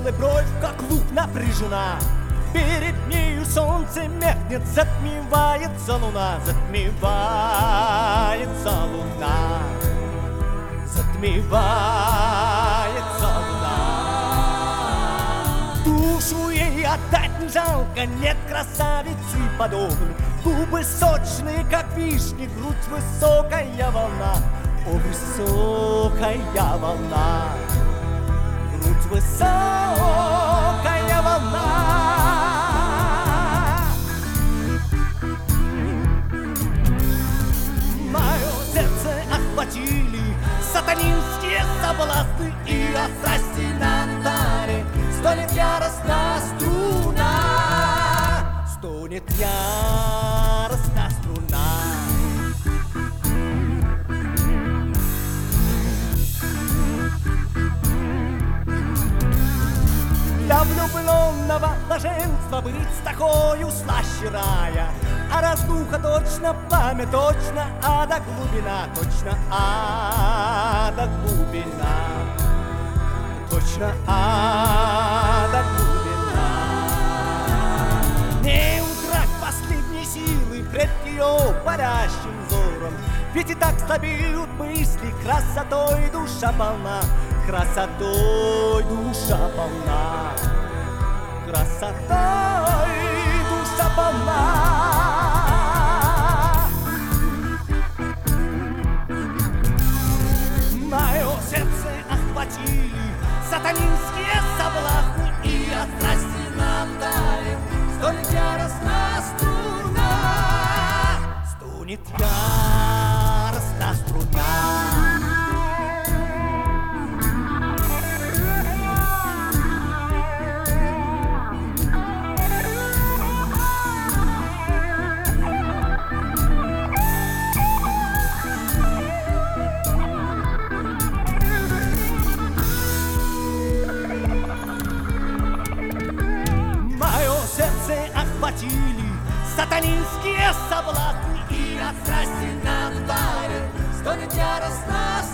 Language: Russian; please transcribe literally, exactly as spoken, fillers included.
светлая бровь, как лук, напряжена. Перед нею солнце меркнет, затмевается луна, затмевается луна, затмевается луна. Душу ей отдать не жалко, нет красавицы подобной. Губы сочные, как вишни, грудь высокая волна. О, высокая волна, грудь высокая волна. Мое сердце охватили сатанинские соблазны, и от страсти на таре стонет яростная струна, стонет яростная струна. Для влюбленного блаженства быть с такою слаще рая, а раздуха точно пламя, точно ада глубина, точно ада глубина, точно ада глубина. Не утрать последней силы пред ее парящим взором, ведь и так слабеют мысли, красотой душа полна, красотой душа полна, красотой душа полна. Мое сердце охватили сатанинские соблазны, и от страсти на таре стонет яростная струна, стонет яростная струна. Охватили сатанинские соблазны, и от страсти на таре стонет яростная